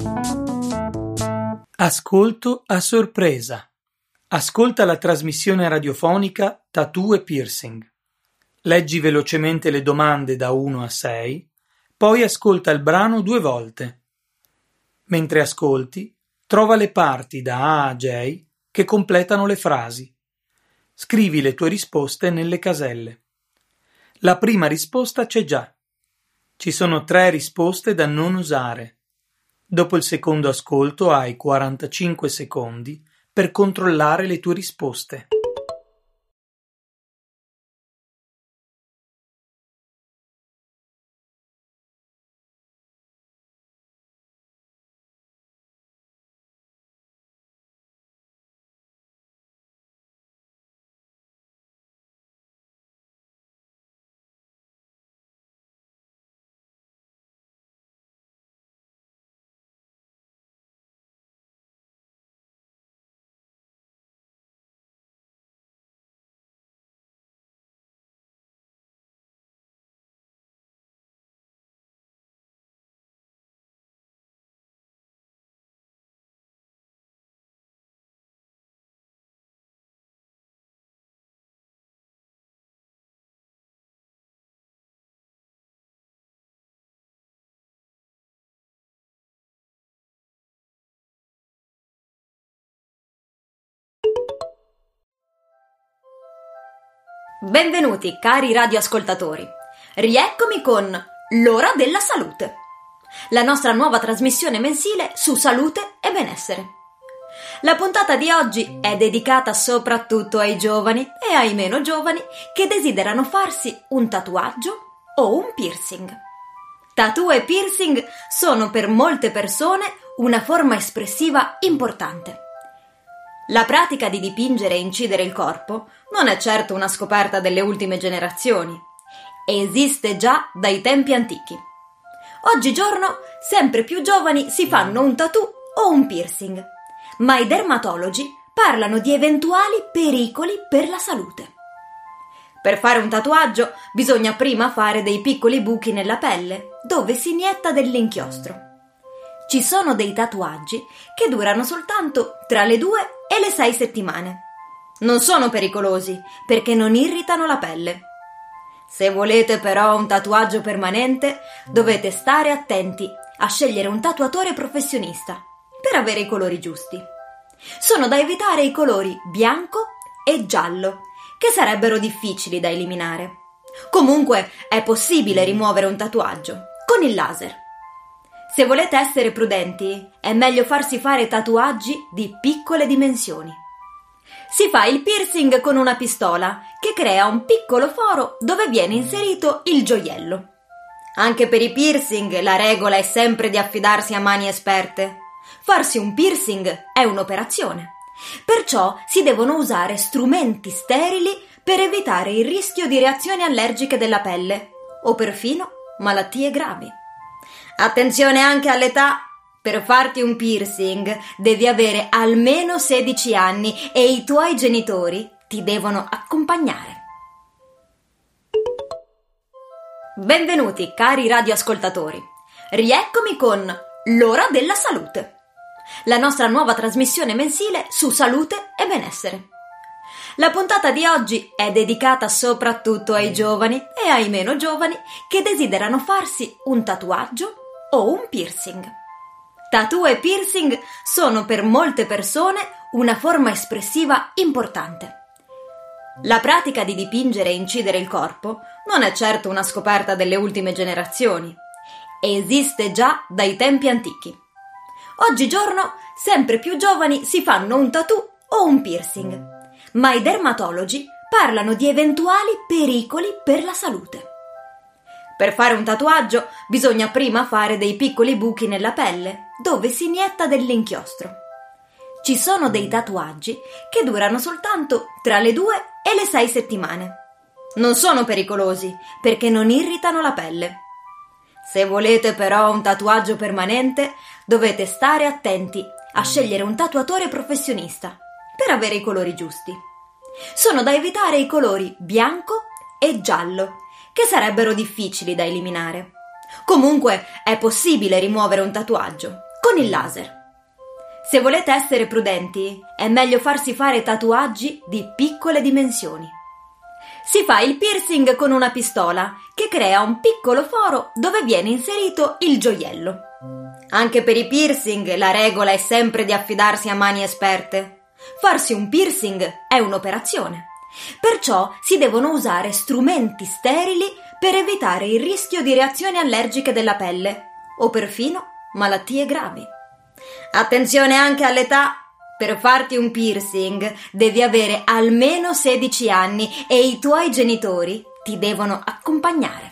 Ascolto a sorpresa. Ascolta la trasmissione radiofonica Tattoo e Piercing. Leggi velocemente le domande da 1 a 6, poi ascolta il brano 2 volte. Mentre ascolti, trova le parti da A a J che completano le frasi. Scrivi le tue risposte nelle caselle. La prima risposta c'è già. Ci sono 3 risposte da non usare. Dopo il secondo ascolto hai 45 secondi per controllare le tue risposte. Benvenuti cari radioascoltatori, rieccomi con l'ora della salute, la nostra nuova trasmissione mensile su salute e benessere. La puntata di oggi è dedicata soprattutto ai giovani e ai meno giovani che desiderano farsi un tatuaggio o un piercing. Tattoo e piercing sono per molte persone una forma espressiva importante. La pratica di dipingere e incidere il corpo non è certo una scoperta delle ultime generazioni. Esiste già dai tempi antichi. Oggigiorno sempre più giovani si fanno un tattoo o un piercing, ma i dermatologi parlano di eventuali pericoli per la salute. Per fare un tatuaggio bisogna prima fare dei piccoli buchi nella pelle, dove si inietta dell'inchiostro. Ci sono dei tatuaggi che durano soltanto tra le 2 e le 6 settimane. Non sono pericolosi perché non irritano la pelle. Se volete però un tatuaggio permanente, dovete stare attenti a scegliere un tatuatore professionista per avere i colori giusti. Sono da evitare i colori bianco e giallo, che sarebbero difficili da eliminare. Comunque è possibile rimuovere un tatuaggio con il laser. Se volete essere prudenti, è meglio farsi fare tatuaggi di piccole dimensioni. Si fa il piercing con una pistola che crea un piccolo foro dove viene inserito il gioiello. Anche per i piercing la regola è sempre di affidarsi a mani esperte. Farsi un piercing è un'operazione, perciò si devono usare strumenti sterili per evitare il rischio di reazioni allergiche della pelle o perfino malattie gravi. Attenzione anche all'età. Per farti un piercing devi avere almeno 16 anni e i tuoi genitori ti devono accompagnare. Benvenuti cari radioascoltatori, rieccomi con l'ora della salute, la nostra nuova trasmissione mensile su salute e benessere. La puntata di oggi è dedicata soprattutto ai giovani e ai meno giovani che desiderano farsi un tatuaggio o un piercing. Tattoo e piercing sono per molte persone una forma espressiva importante. La pratica di dipingere e incidere il corpo non è certo una scoperta delle ultime generazioni. Esiste già dai tempi antichi. Oggigiorno sempre più giovani si fanno un tattoo o un piercing, ma i dermatologi parlano di eventuali pericoli per la salute. Per fare un tatuaggio bisogna prima fare dei piccoli buchi nella pelle, dove si inietta dell'inchiostro. Ci sono dei tatuaggi che durano soltanto tra le 2 e le 6 settimane. Non sono pericolosi perché non irritano la pelle. Se volete però un tatuaggio permanente, dovete stare attenti a scegliere un tatuatore professionista per avere i colori giusti. Sono da evitare i colori bianco e giallo, che sarebbero difficili da eliminare. Comunque è possibile rimuovere un tatuaggio con il laser. Se volete essere prudenti, è meglio farsi fare tatuaggi di piccole dimensioni. Si fa il piercing con una pistola che crea un piccolo foro dove viene inserito il gioiello. Anche per i piercing la regola è sempre di affidarsi a mani esperte. Farsi un piercing è un'operazione, perciò si devono usare strumenti sterili per evitare il rischio di reazioni allergiche della pelle o perfino malattie gravi. Attenzione anche all'età. Per farti un piercing devi avere almeno 16 anni e i tuoi genitori ti devono accompagnare.